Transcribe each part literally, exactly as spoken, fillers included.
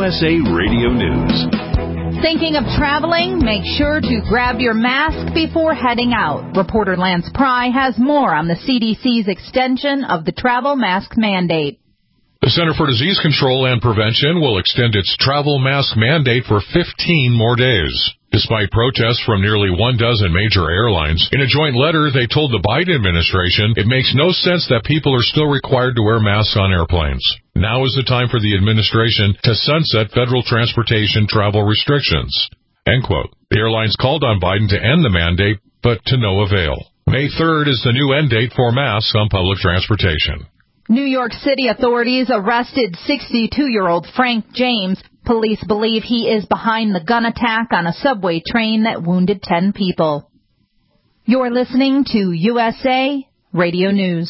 U S A Radio News. Thinking of traveling? Make sure to grab your mask before heading out. Reporter Lance Pry has more on the C D C's extension of the travel mask mandate. The Center for Disease Control and Prevention will extend its travel mask mandate for fifteen more days. Despite protests from nearly one dozen major airlines, in a joint letter they told the Biden administration it makes no sense that people are still required to wear masks on airplanes. Now is the time for the administration to sunset federal transportation travel restrictions. End quote. The airlines called on Biden to end the mandate, but to no avail. May third is the new end date for masks on public transportation. New York City authorities arrested sixty-two-year-old Frank James. Police believe he is behind the gun attack on a subway train that wounded ten people. You're listening to U S A Radio News.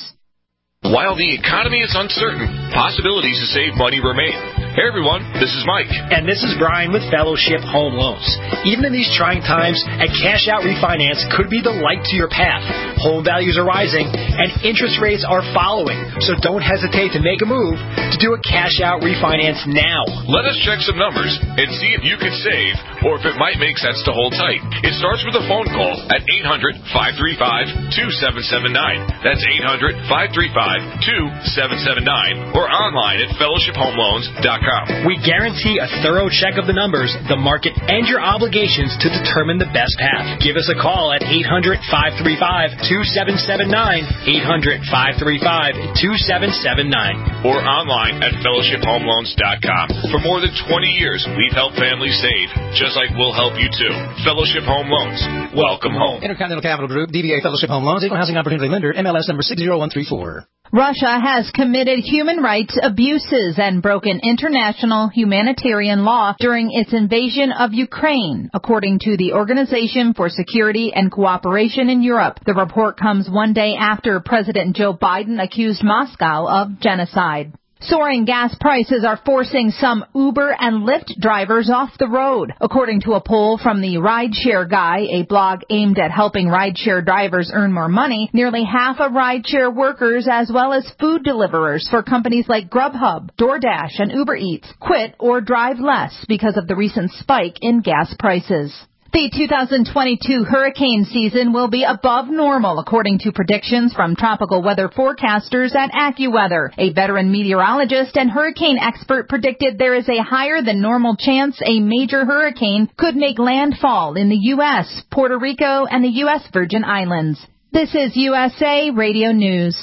While the economy is uncertain, possibilities to save money remain. Hey everyone, this is Mike. And this is Brian with Fellowship Home Loans. Even in these trying times, a cash-out refinance could be the light to your path. Home values are rising, and interest rates are following. So don't hesitate to make a move to do a cash-out refinance now. Let us check some numbers and see if you could save or if it might make sense to hold tight. It starts with a phone call at eight hundred, five three five, two seven seven nine. That's eight hundred, five three five, two seven seven nine or online at fellowship home loans dot com. We guarantee a thorough check of the numbers, the market, and your obligations to determine the best path. Give us a call at eight hundred, five three five, two seven seven nine, eight hundred, five three five, two seven seven nine, or online at fellowship home loans dot com. For more than twenty years, we've helped families save, just like we'll help you too. Fellowship Home Loans. Welcome home. Intercontinental Capital Group, D B A Fellowship Home Loans, Equal Housing Opportunity Lender, M L S number six zero one three four. Russia has committed human rights abuses and broken international humanitarian law during its invasion of Ukraine, according to the Organization for Security and Cooperation in Europe. The report comes one day after President Joe Biden accused Moscow of genocide. Soaring gas prices are forcing some Uber and Lyft drivers off the road. According to a poll from the Rideshare Guy, a blog aimed at helping rideshare drivers earn more money, nearly half of rideshare workers as well as food deliverers for companies like Grubhub, DoorDash, and Uber Eats quit or drive less because of the recent spike in gas prices. The two thousand twenty-two hurricane season will be above normal, according to predictions from tropical weather forecasters at AccuWeather. A veteran meteorologist and hurricane expert predicted there is a higher than normal chance a major hurricane could make landfall in the U S, Puerto Rico, and the U S Virgin Islands. This is U S A Radio News.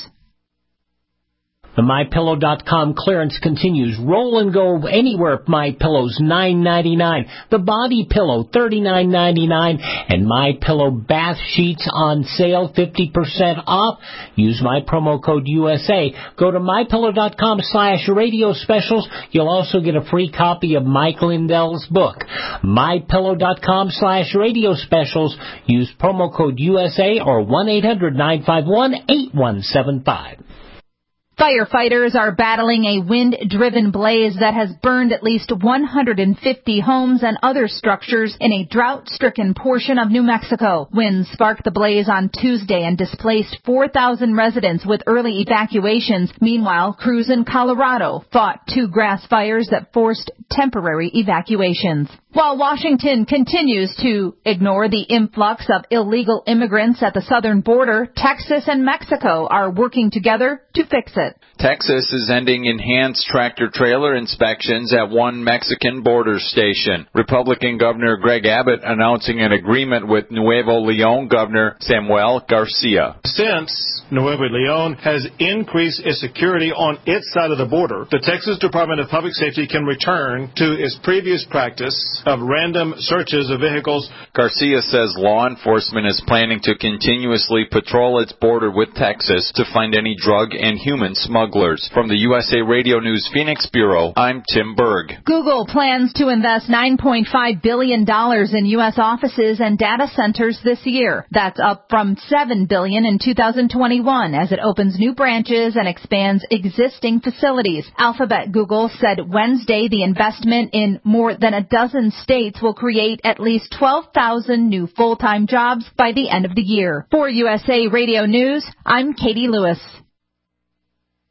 The My Pillow dot com clearance continues. Roll and go anywhere. MyPillow's nine ninety-nine. The Body Pillow thirty-nine ninety-nine, and MyPillow bath sheets on sale fifty percent off. Use my promo code U S A. Go to My Pillow dot com slash radio specials. You'll also get a free copy of Mike Lindell's book. My Pillow dot com slash radio specials. Use promo code U S A or one eight hundred nine five one eight one seven five. Firefighters are battling a wind-driven blaze that has burned at least one hundred fifty homes and other structures in a drought-stricken portion of New Mexico. Winds sparked the blaze on Tuesday and displaced four thousand residents with early evacuations. Meanwhile, crews in Colorado fought two grass fires that forced temporary evacuations. While Washington continues to ignore the influx of illegal immigrants at the southern border, Texas and Mexico are working together to fix it. Texas is ending enhanced tractor-trailer inspections at one Mexican border station. Republican Governor Greg Abbott announcing an agreement with Nuevo Leon Governor Samuel Garcia. Since Nuevo Leon has increased its security on its side of the border, the Texas Department of Public Safety can return to its previous practice of random searches of vehicles. Garcia says law enforcement is planning to continuously patrol its border with Texas to find any drug and human smugglers. From the U S A Radio News Phoenix Bureau, I'm Tim Berg. Google plans to invest nine point five billion dollars in U S offices and data centers this year. That's up from seven billion dollars in two thousand twenty-one as it opens new branches and expands existing facilities. Alphabet Google said Wednesday the investment in more than a dozen states will create at least twelve thousand new full-time jobs by the end of the year. For U S A Radio News, I'm Katie Lewis.